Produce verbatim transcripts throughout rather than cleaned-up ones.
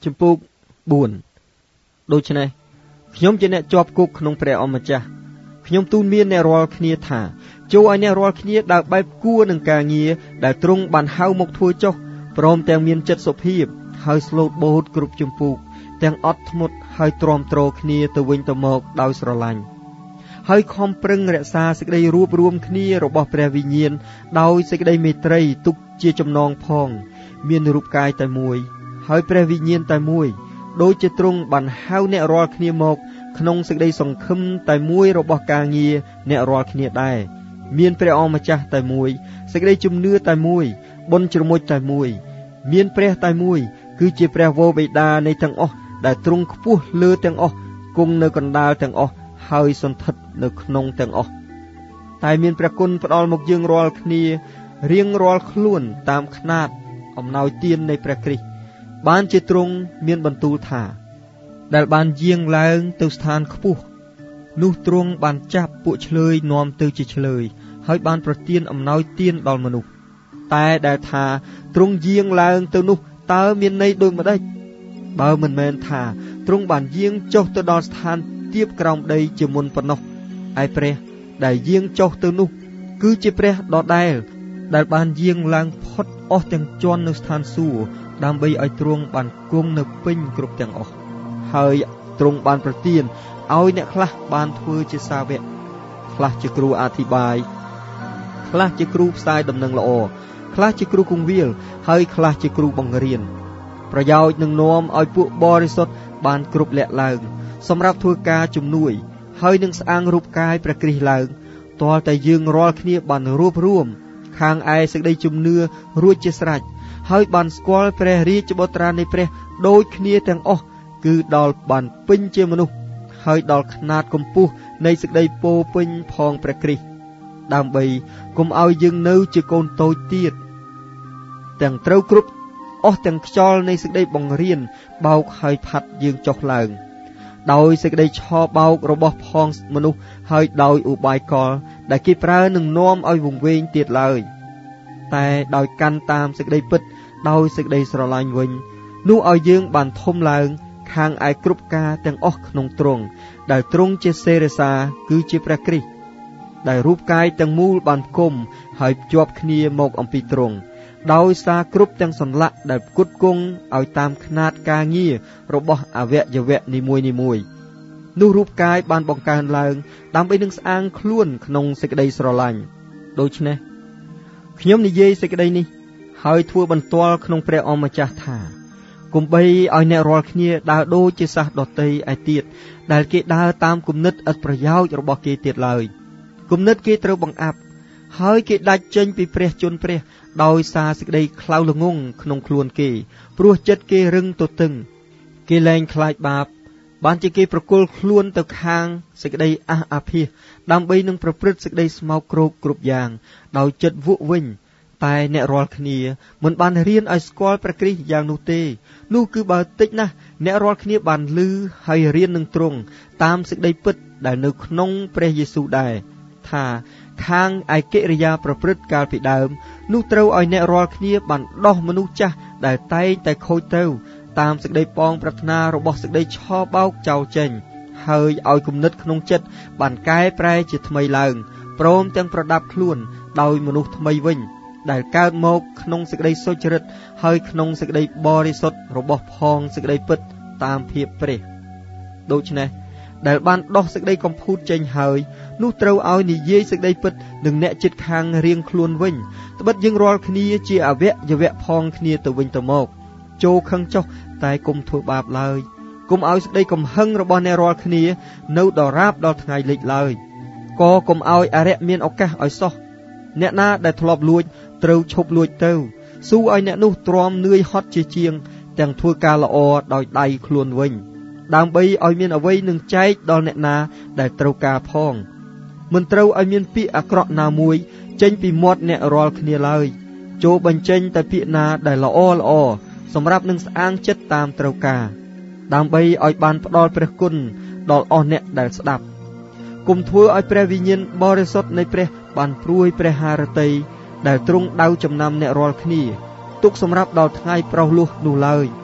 ចំពោះបួនដូច្នេះខ្ញុំជាអ្នកជាប់គុកក្នុងព្រះអម្ចាស់ខ្ញុំទូន្មានអ្នករាល់គ្នាថាចូលឲ្យអ្នករាល់គ្នាដើរបែបគួរនឹងការងារដែលទ្រង់បានហៅមកធ្វើចុះព្រមទាំងមានចិត្តសុភាពហើយស្លូតបូតគ្រប់ជំពូកទាំងអត់ធ្មត់ហើយទ្រាំទ្រគ្នាទៅវិញទៅមកដោយស្រឡាញ់ហើយខំប្រឹងរក្សាសេចក្តីរួបរวมគ្នារបស់ព្រះវិញ្ញាណដោយសេចក្តីមេត្រីទុកជាចំណងផងមានរូបកាយតែមួយហើយព្រះវិញ្ញាណតែមួយដូចជាទ្រង់បានហៅអ្នករាល់គ្នាមកក្នុងសេចក្តីសង្ឃឹមតែមួយរបស់ការងារអ្នករាល់គ្នាដែរមានព្រះអម្ចាស់តែមួយសេចក្តីជំនឿតែមួយបុណ្យជ្រមុជតែមួយមានព្រះតែមួយគឺជាព្រះវរបិតានៃទាំងអស់ដែលទ្រង់ខ្ពស់លើទាំងអស់គង់នៅកណ្ដាលទាំងអស់ហើយសន្ធិដ្ឋនៅក្នុងទាំងអស់តែមានព្រះគុណផ្ដល់មកយើងរាល់គ្នារៀងរាល់ខ្លួនតាមຂ្នាតអំណោយទាននៃព្រះគ្រីស្ទបានជាទ្រង់មានបន្ទូលថាដែលបានយាងឡើងទៅស្ថានខ្ពស់នោះទ្រង់បានចាប់ពួកឆ្លើយនាំទៅជាឆ្លើយហើយបានប្រទានអំណោយទានដល់មនុស្សតែដែលថាទ្រង់យាងឡើងទៅនោះតើមានន័យដូចម្ដេចបើមិនមែនថាទ្រង់បានយាងចុះទៅដល់ស្ថានទាបក្រោមដីជាមុនប៉ុណ្ណោះឯព្រះដែលយាងចុះទៅនោះគឺជាព្រះដដែលដែលបានយាងឡើងផុតអស់ទាំងជាន់នៅស្ថានសួគ៌ដើម្បីឲ្យទ្រង់បានគង់នៅពេញគ្រប់ទាំងអស់ហើយទ្រង់បានប្រទានឲ្យអ្នកខ្លះបានធ្វើជាសាវកខ្លះជាគ្រូអធិប្បាយខ្លះជាគ្រូផ្សាយដំណឹងល្អខ្លះជាគ្រូគង្វាលហើយខ្លះជាគ្រូបង្រៀនប្រយោជន៍នឹងនាំឲ្យពួកបរិសុទ្ធបានគ្រប់លក្ខឡើងសម្រាប់ធ្វើការជំនួយហើយនឹងស្អាងរូបកាយព្រះគ្រីស្ទឡើងទាល់តែយើងរាល់គ្នាបានរួបរួមខាងឯសេចក្តីជំនឿរួចជាស្រេចហើយបានស្គាល់ព្រះរាជបុត្រានៃព្រះដូចគ្នាទាំងអស់គឺដល់បានពេញជាមនុស្សហើយដល់ຂ្នាតកម្ពស់នៃសេចក្តីពោពេញផងព្រះគ្រីស្ទដើម្បីកុំឲ្យយើងនៅជាកូនតូចទៀតទាំងត្រូវគ្រប់អស់ទាំងខ្យល់នៃសេចក្តីបង្រៀនបោកហើយផាត់យើងចុះឡើងដោយសេចក្តីឆោបោករបស់ផងមនុស្សហើយដោយឧបាយកលដែលគេប្រើនឹងនាំឲ្យវង្វេងទៀតឡើយតែដោយកាន់តាមសេចក្តីពិតដោយសេចក្តីស្រឡាញ់វិញនោះឲ្យយើងបានធំឡើងខាងឯគ្រប់ការទាំងអស់ក្នុងទ្រង់ដែលទ្រង់ជាសេរសាគឺជាព្រះគ្រីស្ទដែលរូបកាយទាំងមូលបានផ្គុំហើយភ្ជាប់គ្នាមកអំពីទ្រង់ដោយសារគ្រប់ទាំងសន្លាក់ដែលផ្គត់ផ្គង់ឲ្យតាមຂ្នាតការងាររបស់អវយវៈនីមួយនីមួយនោះរូបកាយបានបង្កើនឡើងដើម្បីនឹងស្អាងខ្លួនក្នុងសេចក្តីស្រឡាញ់ដូច្នេះខ្ញុំនិយាយសេចក្តីនេះហើយធ្វើបន្ទាល់ក្នុងព្រះអម្ចាស់ថាកុំបីឲ្យអ្នករាល់គ្នាដើរដូចជាសាសដតីឯទៀតដែលគេដើរតាមគំនិតឥតប្រយោជន៍របស់គេទៀតឡើយគំនិតគេត្រូវបង្អាប់ហើយគេដាច់ចេញពីព្រះជន្មព្រះដោយសារសេចក្តីខ្លៅល្ងង់ក្នុងខ្លួនគេព្រោះចិត្តគេរឹងទទឹងគេលែងខ្លាចបាបបានជាគេប្រគល់ខ្លួនទៅខាងសេចក្តីអះអាភាសដើម្បីនឹងប្រព្រឹត្តសេចក្តីស្មោកគ្រោកគ្រប់យ៉ាងដោយចិត្តវក់វិញតែអ្នករាល់គ្នាមិនបានរៀនឲ្យស្គាល់ព្រះគ្រីស្ទយ៉ាងនោះទេនោះគឺបើតិចណាស់អ្នករាល់គ្នាបានឮហើយរៀននឹងទ្រង់តាមសេចក្តីពិតដែលនៅក្នុងព្រះយេស៊ូវដែរថាខាងឯកិរិយាប្រព្រឹត្តកាលពីដើមនោះត្រូវឲ្យអ្នករាល់គ្នាបានដោះមនុស្សចាស់ដែលតែងតែខូចទៅតាមសេចក្តីប៉ងប្រាថ្នារបស់សេចក្តីឆោបោកចោលចេញហើយឲ្យគំនិតក្នុងចិត្តបានកែប្រែជាថ្មីឡើងព្រមទាំងប្រដាប់ខ្លួនដោយមនុស្សថ្មីវិញដែលកើតមកក្នុងសេចក្តីសុចរិតហើយក្នុងសេចក្តីបរិសុទ្ធរបស់ផងសេចក្តីពិតតាមភាពព្រះដូច្នេះដែលបានដោះសេចក្តីកំពូតចេញហើយនោះត្រូវឲ្យនិយាយសេចក្តីពិតនឹងអ្នកជិតខាងរៀងខ្លួនវិញត្បិតយើងរាល់គ្នាជាអវយវៈផងគ្នាទៅវិញទៅមកចូលខឹងចុះតែកុំធ្វើបាបឡើយកុំឲ្យសេចក្តីកំហឹងរបស់អ្នករាល់គ្នានៅដល់រាបដល់ថ្ងៃលិចឡើយក៏កុំឲ្យអរិយមានឱកាសឲ្យសោះអ្នកណាដែលធ្លាប់លួចត្រូវឈប់លួចទៅស៊ូឲ្យអ្នកនោះទ្រាំនឿយហត់ជាជាងទាំងធ្វើការល្អដោយដៃខ្លួនវិញដើម្បីឲ្យមានអ្វីនឹងចែកដល់អ្នកណាដែលត្រូវការផងមិនត្រូវឲ្យមានពាក្យអាក្រក់ណាមួយចេញពីមាត់អ្នករាល់គ្នាឡើយចូលបញ្ចេញតែពាក្យណាដែលល្អល្អសម្រាប់នឹងស្អាងចិត្តតាមត្រូវការដើម្បីឲ្យបានផ្ដល់ព្រះគុណដល់អស់អ្នកដែលស្ដាប់គុំធ្វើឲ្យព្រះវិញ្ញាណបរិសុទ្ធនៃព្រះបានព្រួយព្រះハរតីដែលទ្រង់ដៅចំណាំអ្នករាល់គ្នាទុកសម្រាប់ដល់ថ្ងៃប្រោសលោះនោះឡើយ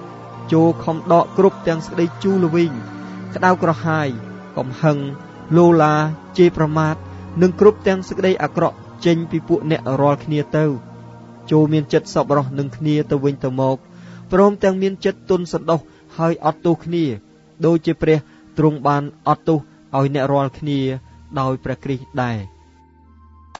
ចូលខំដកគ្រប់ទាំងសេចក្តីជូរល្វីងក្តៅក្រហាយកំហឹងលោឡាជេរប្រមាថនិងគ្រប់ទាំងសេចក្តីអាក្រក់ចេញពីពួកអ្នករាល់គ្នាទៅចូលមានចិត្តសប្បុរសនឹងគ្នាទៅវិញទៅមកព្រមទាំងមានចិត្តទន់សន្តោសហើយអត់ទោសគ្នាដូចជាព្រះទ្រង់បានអត់ទោសឲ្យអ្នករាល់គ្នាដោយព្រះគ្រីស្ទដែរ